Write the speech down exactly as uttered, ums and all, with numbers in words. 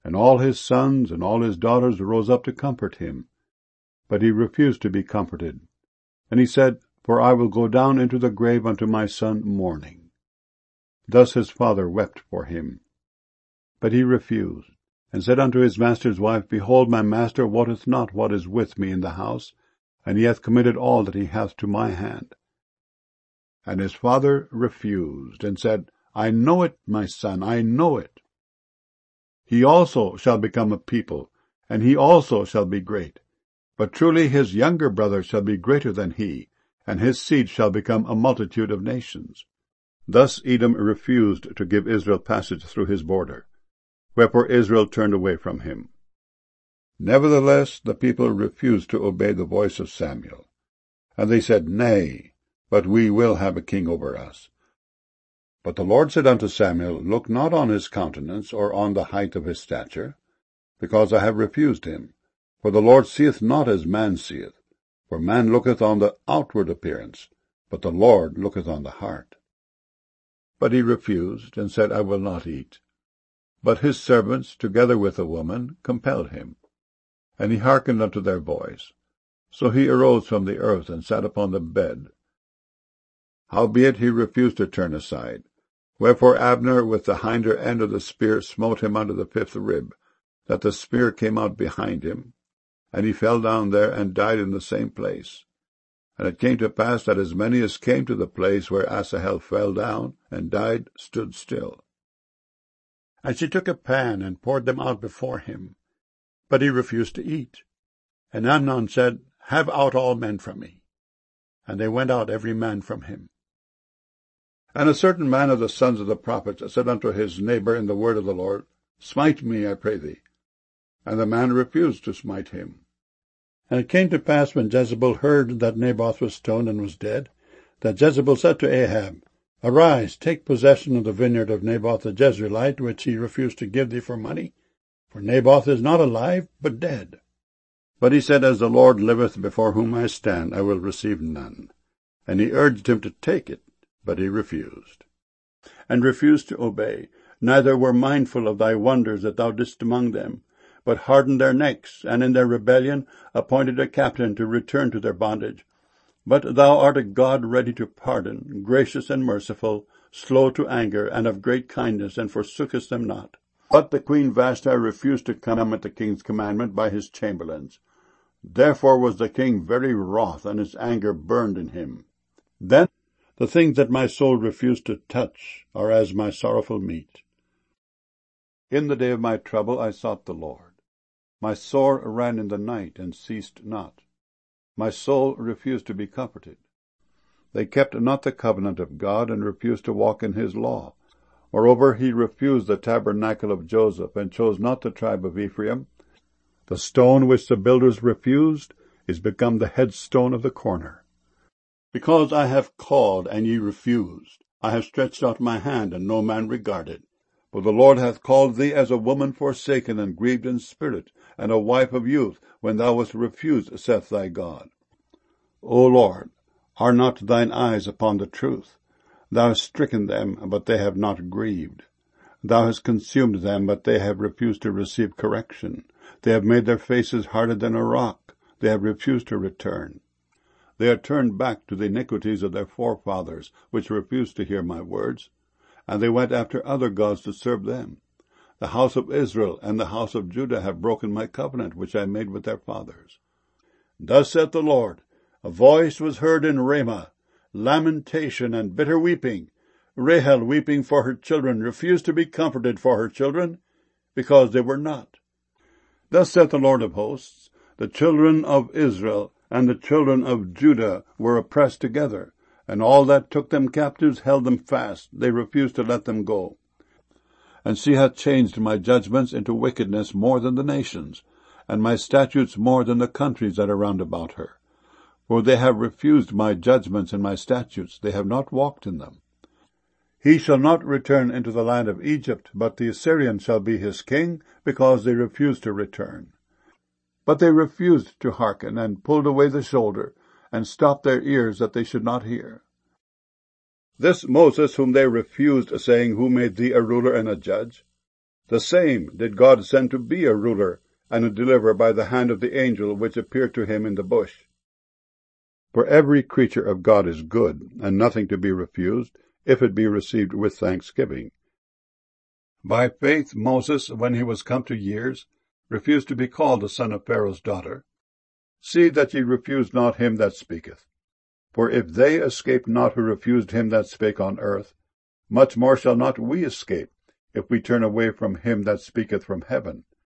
And all his sons and all his daughters rose up to comfort him. But he refused to be comforted. And he said, For I will go down into the grave unto my son mourning. Thus his father wept for him. But he refused, and said unto his master's wife, Behold, my master wotteth not what is with me in the house, and he hath committed all that he hath to my hand. And his father refused, and said, I know it, my son, I know it. He also shall become a people, and he also shall be great. But truly his younger brother shall be greater than he, and his seed shall become a multitude of nations. Thus Edom refused to give Israel passage through his border, wherefore Israel turned away from him. Nevertheless the people refused to obey the voice of Samuel. And they said, Nay, but we will have a king over us. But the Lord said unto Samuel, Look not on his countenance, or on the height of his stature, because I have refused him. For the Lord seeth not as man seeth. For man looketh on the outward appearance, but the Lord looketh on the heart. But he refused, and said, I will not eat. But his servants, together with the woman, compelled him. And he hearkened unto their voice. So he arose from the earth, and sat upon the bed. Howbeit he refused to turn aside. Wherefore Abner with the hinder end of the spear smote him under the fifth rib, that the spear came out behind him, and he fell down there, and died in the same place. And it came to pass that as many as came to the place where Asahel fell down and died stood still. And she took a pan, and poured them out before him. But he refused to eat. And Amnon said, Have out all men from me. And they went out every man from him. And a certain man of the sons of the prophets said unto his neighbor in the word of the Lord, Smite me, I pray thee. And the man refused to smite him. And it came to pass, when Jezebel heard that Naboth was stoned and was dead, that Jezebel said to Ahab, Arise, take possession of the vineyard of Naboth the Jezreelite, which he refused to give thee for money. For Naboth is not alive, but dead. But he said, As the Lord liveth, before whom I stand, I will receive none. And he urged him to take it, but he refused. And refused to obey, neither were mindful of thy wonders that thou didst among them, but hardened their necks, and in their rebellion appointed a captain to return to their bondage. But thou art a God ready to pardon, gracious and merciful, slow to anger, and of great kindness, and forsookest them not. But the queen Vashti refused to come at the king's commandment by his chamberlains. Therefore was the king very wroth, and his anger burned in him. Then the things that my soul refused to touch are as my sorrowful meat. In the day of my trouble I sought the Lord. My sore ran in the night, and ceased not. My soul refused to be comforted. They kept not the covenant of God, and refused to walk in his law. Moreover, he refused the tabernacle of Joseph, and chose not the tribe of Ephraim. The stone which the builders refused is become the headstone of the corner. Because I have called, and ye refused, I have stretched out my hand, and no man regarded. For the Lord hath called thee as a woman forsaken and grieved in spirit, and a wife of youth, when thou wast refused, saith thy God. O Lord, are not thine eyes upon the truth? Thou hast stricken them, but they have not grieved. Thou hast consumed them, but they have refused to receive correction. They have made their faces harder than a rock. They have refused to return. They are turned back to the iniquities of their forefathers, which refused to hear my words. And they went after other gods to serve them. The house of Israel and the house of Judah have broken my covenant, which I made with their fathers. Thus saith the Lord, a voice was heard in Ramah, lamentation and bitter weeping. Rahel, weeping for her children, refused to be comforted for her children, because they were not. Thus saith the Lord of hosts, the children of Israel and the children of Judah were oppressed together, and all that took them captives held them fast. They refused to let them go. And she hath changed my judgments into wickedness more than the nations, and my statutes more than the countries that are round about her. For they have refused my judgments and my statutes, they have not walked in them. He shall not return into the land of Egypt, but the Assyrian shall be his king, because they refused to return. But they refused to hearken, and pulled away the shoulder, and stopped their ears that they should not hear. This Moses whom they refused, saying, Who made thee a ruler and a judge? The same did God send to be a ruler and a deliverer by the hand of the angel which appeared to him in the bush. For every creature of God is good, and nothing to be refused, if it be received with thanksgiving. By faith Moses, when he was come to years, refused to be called the son of Pharaoh's daughter. See that ye refuse not him that speaketh. For if they escape not who refused him that spake on earth, much more shall not we escape, if we turn away from him that speaketh from heaven,